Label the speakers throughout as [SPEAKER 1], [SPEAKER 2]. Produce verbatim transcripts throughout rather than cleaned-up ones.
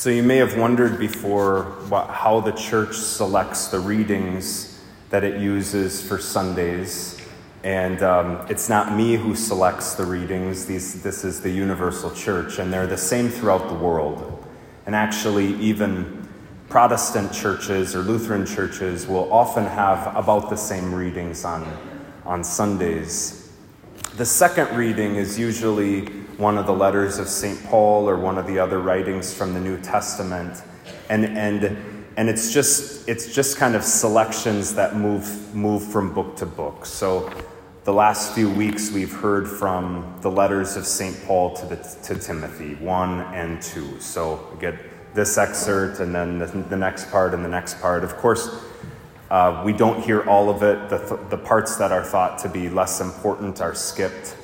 [SPEAKER 1] So you may have wondered before what, how the church selects the readings that it uses for Sundays. And um, it's not me who selects the readings. These, this is the universal church, and they're the same throughout the world. And actually, even Protestant churches or Lutheran churches will often have about the same readings on, on Sundays. The second reading is usually one of the letters of Saint Paul or one of the other writings from the New Testament. And and and it's just it's just kind of selections that move move from book to book. So the last few weeks we've heard from the letters of Saint Paul to the to Timothy, one and two. So we get this excerpt and then the, the next part and the next part. Of course, uh, we don't hear all of it. The the parts that are thought to be less important are skipped.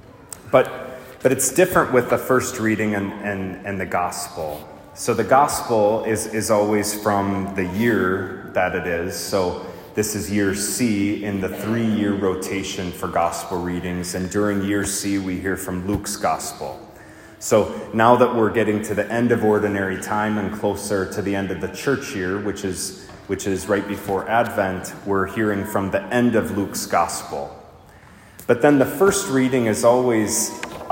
[SPEAKER 1] But But it's different with the first reading and, and, and the gospel. So the gospel is, is always from the year that it is. So this is year C in the three-year rotation for gospel readings. And during year C, we hear from Luke's gospel. So now that we're getting to the end of ordinary time and closer to the end of the church year, which is, which is right before Advent, we're hearing from the end of Luke's gospel. But then the first reading is always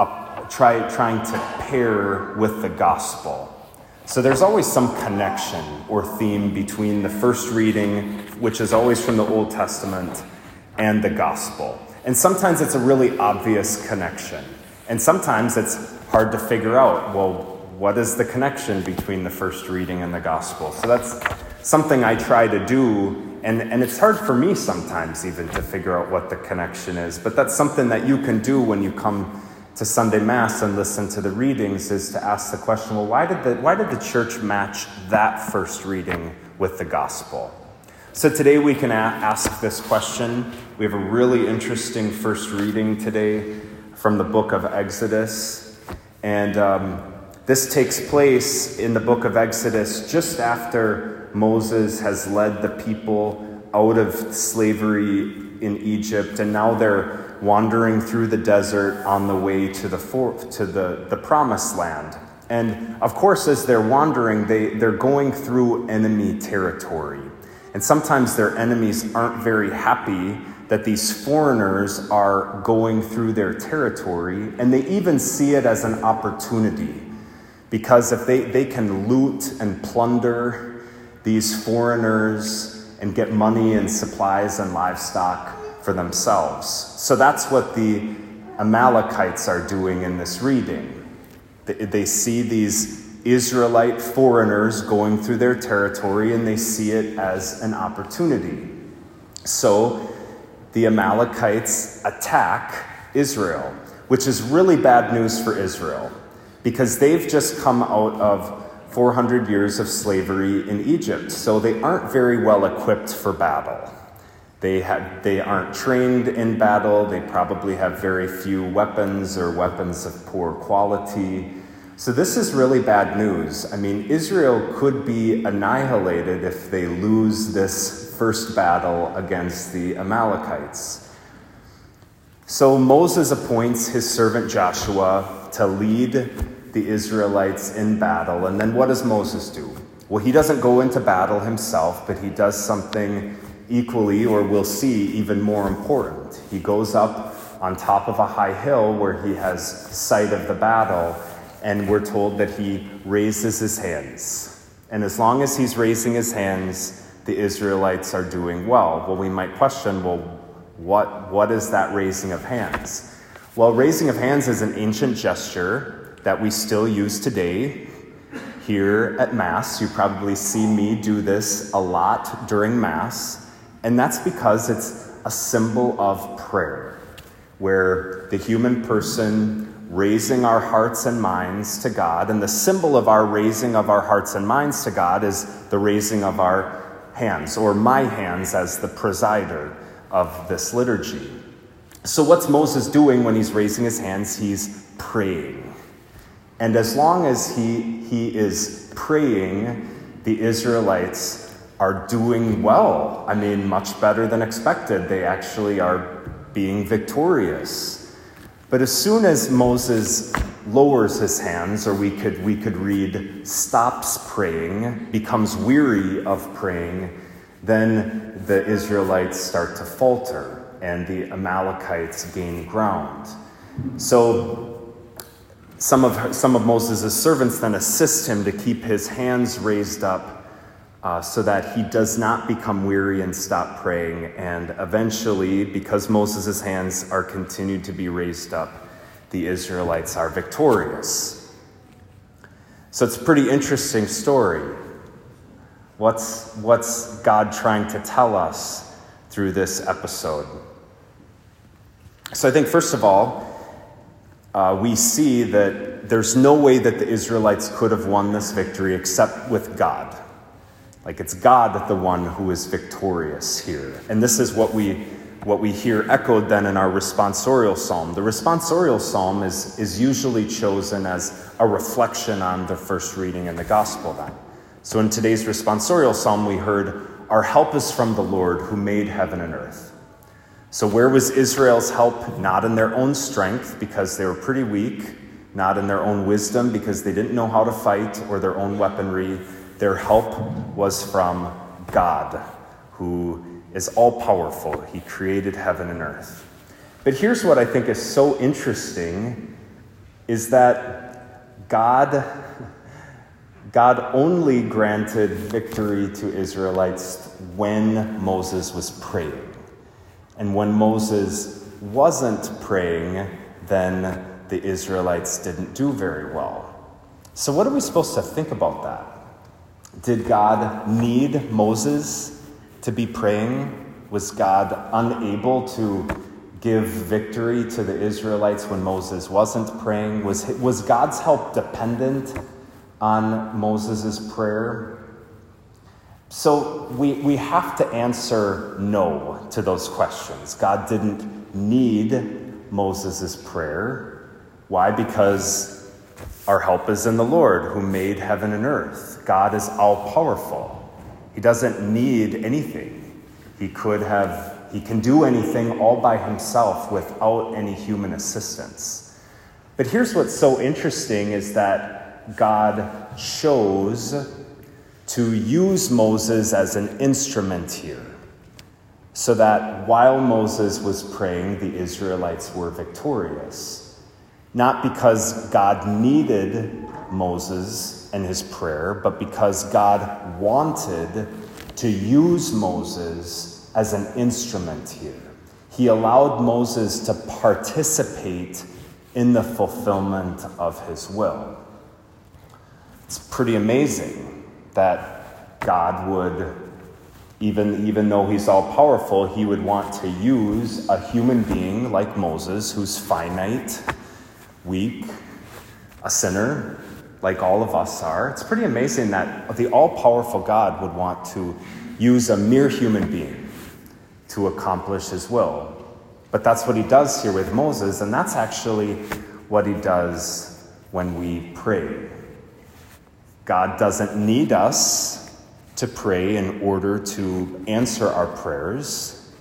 [SPEAKER 1] Try, trying to pair with the gospel. So there's always some connection or theme between the first reading, which is always from the Old Testament, and the gospel. And sometimes it's a really obvious connection. And sometimes it's hard to figure out, well, what is the connection between the first reading and the gospel? So that's something I try to do. And, and it's hard for me sometimes even to figure out what the connection is. But that's something that you can do when you come to Sunday Mass and listen to the readings, is to ask the question, well, why did the why did the church match that first reading with the gospel? So today we can a- ask this question. We have a really interesting first reading today from the book of Exodus. And um, this takes place in the book of Exodus just after Moses has led the people out of slavery in Egypt, and now they're wandering through the desert on the way to the for, to the, the promised land. And of course, as they're wandering, they, they're going through enemy territory. And sometimes their enemies aren't very happy that these foreigners are going through their territory, and they even see it as an opportunity. Because if they, they can loot and plunder these foreigners and get money and supplies and livestock for themselves. So that's what the Amalekites are doing in this reading. They, they see these Israelite foreigners going through their territory, and they see it as an opportunity. So the Amalekites attack Israel, which is really bad news for Israel, because they've just come out of four hundred years of slavery in Egypt. So they aren't very well equipped for battle. They have, they aren't trained in battle. They probably have very few weapons or weapons of poor quality. So this is really bad news. I mean, Israel could be annihilated if they lose this first battle against the Amalekites. So Moses appoints his servant Joshua to lead the Israelites in battle. And then what does Moses do? Well, he doesn't go into battle himself, but he does something equally, or we'll see, even more important. He goes up on top of a high hill where he has sight of the battle, and we're told that he raises his hands. And as long as he's raising his hands, the Israelites are doing well. Well, we might question, well, what what is that raising of hands? Well, raising of hands is an ancient gesture that we still use today. Here at Mass, you probably see me do this a lot during Mass. And that's because it's a symbol of prayer, where the human person raising our hearts and minds to God, and the symbol of our raising of our hearts and minds to God is the raising of our hands, or my hands as the presider of this liturgy. So what's Moses doing when he's raising his hands? He's praying. And as long as he, he is praying, the Israelites are doing well. I mean, much better than expected. They actually are being victorious. But as soon as Moses lowers his hands, or we could we could read stops praying, becomes weary of praying, then the Israelites start to falter and the Amalekites gain ground. So some of some of Moses' servants then assist him to keep his hands raised up uh, so that he does not become weary and stop praying. And eventually, because Moses' hands are continued to be raised up, the Israelites are victorious. So it's a pretty interesting story. What's, what's God trying to tell us through this episode? So I think, first of all, uh, we see that there's no way that the Israelites could have won this victory except with God. Like, it's God the one who is victorious here. And this is what we what we hear echoed then in our responsorial psalm. The responsorial psalm is, is usually chosen as a reflection on the first reading in the gospel then. So in today's responsorial psalm, we heard, "Our help is from the Lord who made heaven and earth." So where was Israel's help? Not in their own strength, because they were pretty weak, not in their own wisdom, because they didn't know how to fight, or their own weaponry. Their help was from God, who is all-powerful. He created heaven and earth. But here's what I think is so interesting, is that God, God only granted victory to Israelites when Moses was praying. And when Moses wasn't praying, then the Israelites didn't do very well. So what are we supposed to think about that? Did God need Moses to be praying? Was God unable to give victory to the Israelites when Moses wasn't praying? Was, was God's help dependent on Moses' prayer? So we, we have to answer no to those questions. God didn't need Moses' prayer. Why? Because our help is in the Lord who made heaven and earth. God is all-powerful. He doesn't need anything. He could have, he can do anything all by himself without any human assistance. But here's what's so interesting is that God chose to use Moses as an instrument here, so that while Moses was praying, the Israelites were victorious. Not because God needed Moses and his prayer, but because God wanted to use Moses as an instrument here. He allowed Moses to participate in the fulfillment of his will. It's pretty amazing that God would, even, even though he's all-powerful, he would want to use a human being like Moses, who's finite, weak, a sinner, like all of us are. It's pretty amazing that the all-powerful God would want to use a mere human being to accomplish his will. But that's what he does here with Moses, and that's actually what he does when we pray. God doesn't need us to pray in order to answer our prayers.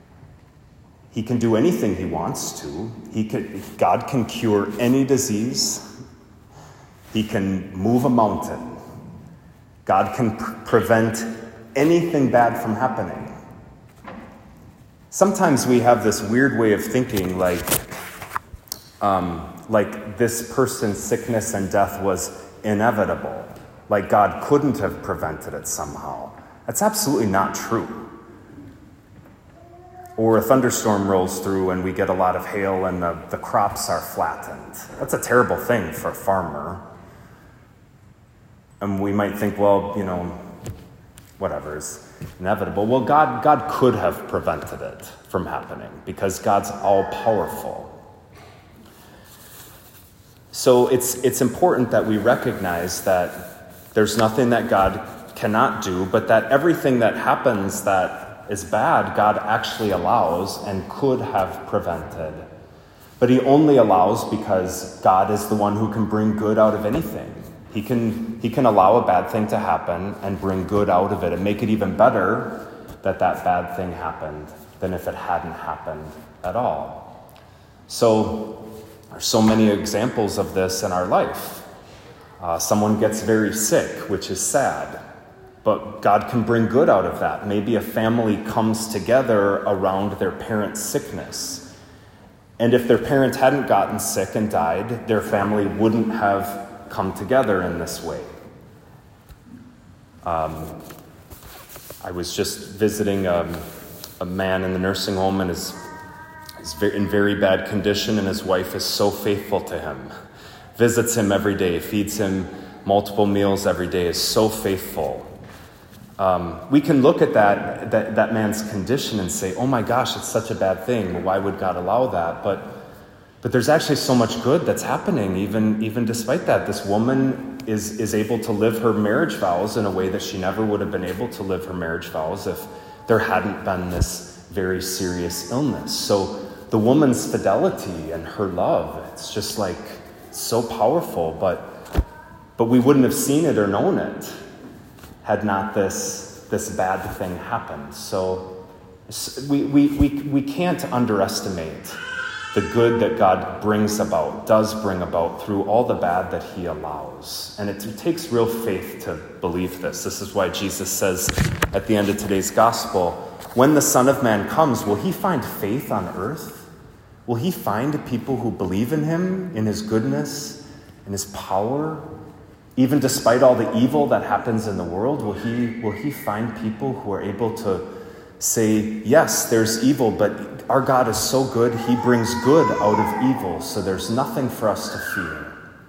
[SPEAKER 1] He can do anything he wants to. He could, God can cure any disease. He can move a mountain. God can pr- prevent anything bad from happening. Sometimes we have this weird way of thinking, like, um, like this person's sickness and death was inevitable. Like God couldn't have prevented it somehow. That's absolutely not true. Or a thunderstorm rolls through and we get a lot of hail and the, the crops are flattened. That's a terrible thing for a farmer. And we might think, well, you know, whatever is inevitable. Well, God, God could have prevented it from happening because God's all-powerful. So it's it's important that we recognize that there's nothing that God cannot do, but that everything that happens that is bad, God actually allows and could have prevented. But he only allows because God is the one who can bring good out of anything. He can, he can allow a bad thing to happen and bring good out of it and make it even better that that bad thing happened than if it hadn't happened at all. So There's so many examples of this in our life. Uh, someone gets very sick, which is sad, but God can bring good out of that. Maybe a family comes together around their parent's sickness. And if their parent hadn't gotten sick and died, their family wouldn't have come together in this way. Um, I was just visiting um, a man in the nursing home, and is is in very bad condition, and his wife is so faithful to him. Visits him every day, feeds him multiple meals every day, is so faithful. Um, we can look at that, that that man's condition and say, oh my gosh, it's such a bad thing. Why would God allow that? But but there's actually so much good that's happening, even, even despite that. This woman is, is able to live her marriage vows in a way that she never would have been able to live her marriage vows if there hadn't been this very serious illness. So the woman's fidelity and her love, it's just like so powerful, but but we wouldn't have seen it or known it had not this this bad thing happened. So we we we, we can't underestimate the good that God brings about, does bring about through all the bad that he allows. And it, it takes real faith to believe this. This is why Jesus says at the end of today's gospel, when the Son of Man comes, will he find faith on earth? Will he find people who believe in him, in his goodness, in his power? Even despite all the evil that happens in the world, will he, will he find people who are able to say, yes, there's evil, but our God is so good, he brings good out of evil, so there's nothing for us to fear.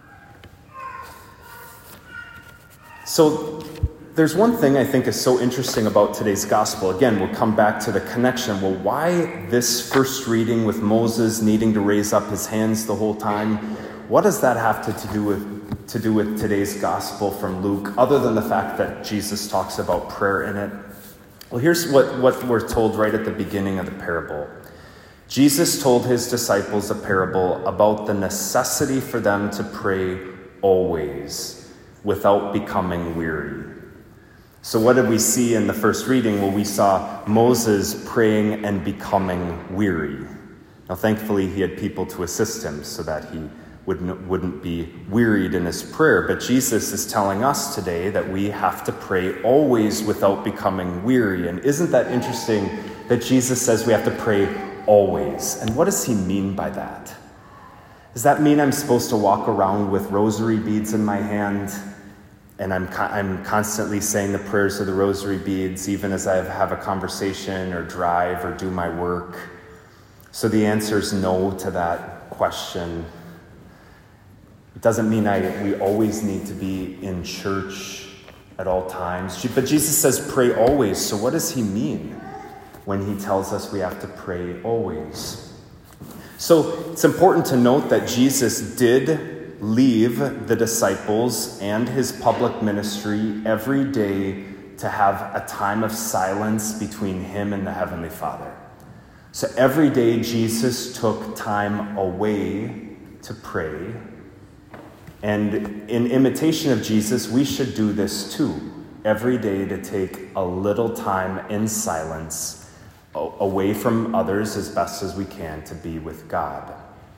[SPEAKER 1] So there's one thing I think is so interesting about today's gospel. Again, we'll come back to the connection. Well, why this first reading with Moses needing to raise up his hands the whole time? What does that have to, to do with to do with today's gospel from Luke, other than the fact that Jesus talks about prayer in it? Well, here's what, what we're told right at the beginning of the parable. Jesus told his disciples a parable about the necessity for them to pray always without becoming weary. So what did we see in the first reading? Well, we saw Moses praying and becoming weary. Now, thankfully, he had people to assist him so that he wouldn't, wouldn't be wearied in his prayer. But Jesus is telling us today that we have to pray always without becoming weary. And isn't that interesting that Jesus says we have to pray always? And what does he mean by that? Does that mean I'm supposed to walk around with rosary beads in my hand and I'm I'm constantly saying the prayers of the rosary beads even as I have a conversation or drive or do my work? So the answer is no to that question. It doesn't mean I we always need to be in church at all times. But Jesus says pray always. So what does he mean when he tells us we have to pray always? So it's important to note that Jesus did leave the disciples and his public ministry every day to have a time of silence between him and the Heavenly Father. So every day Jesus took time away to pray. And in imitation of Jesus, we should do this too. Every day to take a little time in silence, away from others as best as we can, to be with God.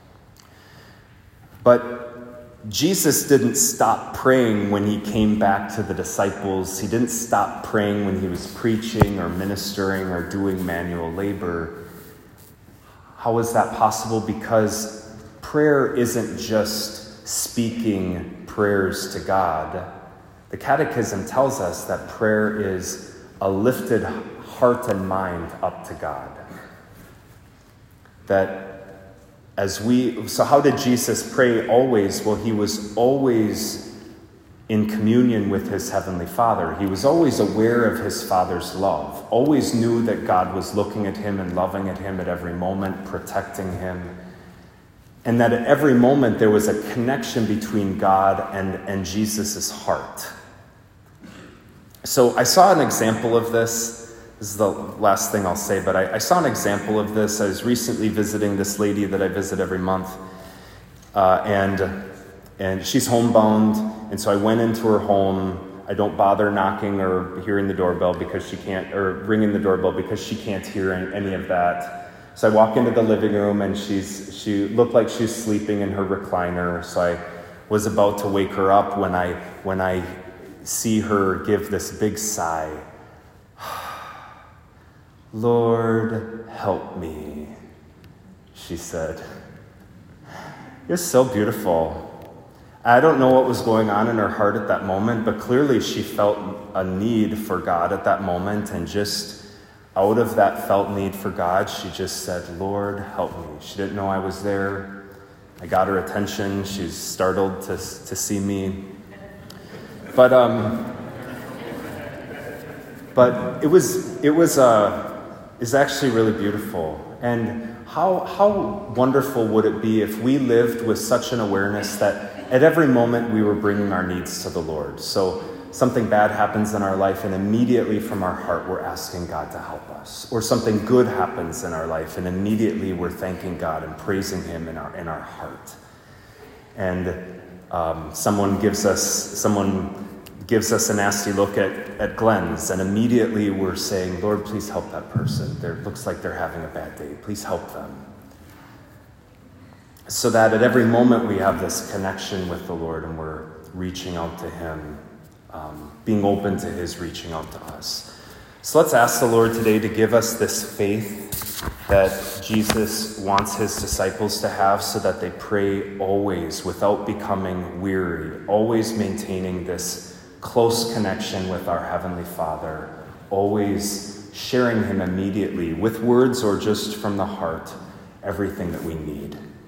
[SPEAKER 1] But Jesus didn't stop praying when he came back to the disciples. He didn't stop praying when he was preaching or ministering or doing manual labor. How is that possible? Because prayer isn't just speaking prayers to God. The Catechism tells us that prayer is a lifted heart and mind up to God. That as we, so how did Jesus pray always? Well, he was always in communion with his Heavenly Father. He was always aware of his Father's love, always knew that God was looking at him and loving at him at every moment, protecting him. And that at every moment there was a connection between God and, and Jesus' heart. So I saw an example of this. This is the last thing I'll say, but I, I saw an example of this. I was recently visiting this lady that I visit every month, uh, and and she's homebound, and so I went into her home. I don't bother knocking or hearing the doorbell because she can't, or ringing the doorbell because she can't hear any of that. So I walk into the living room, and she's she looked like she was sleeping in her recliner. So I was about to wake her up when I when I see her give this big sigh. "Lord, help me," she said. It was so beautiful. I don't know what was going on in her heart at that moment, but clearly she felt a need for God at that moment, and just out of that felt need for God, she just said, "Lord, help me." She didn't know I was there. I got her attention. She's startled to to see me. But um, but it was it was uh, is actually really beautiful. And how how wonderful would it be if we lived with such an awareness that at every moment we were bringing our needs to the Lord. So something bad happens in our life, and immediately from our heart we're asking God to help us. Or something good happens in our life, and immediately we're thanking God and praising Him in our in our heart. And um, someone gives us someone gives us a nasty look at, at Glenn's, and immediately we're saying, "Lord, please help that person. It looks like they're having a bad day. Please help them." So that at every moment we have this connection with the Lord, and we're reaching out to Him, um, being open to His reaching out to us. So let's ask the Lord today to give us this faith that Jesus wants His disciples to have, so that they pray always without becoming weary, always maintaining this close connection with our Heavenly Father, always sharing Him immediately with words or just from the heart, everything that we need.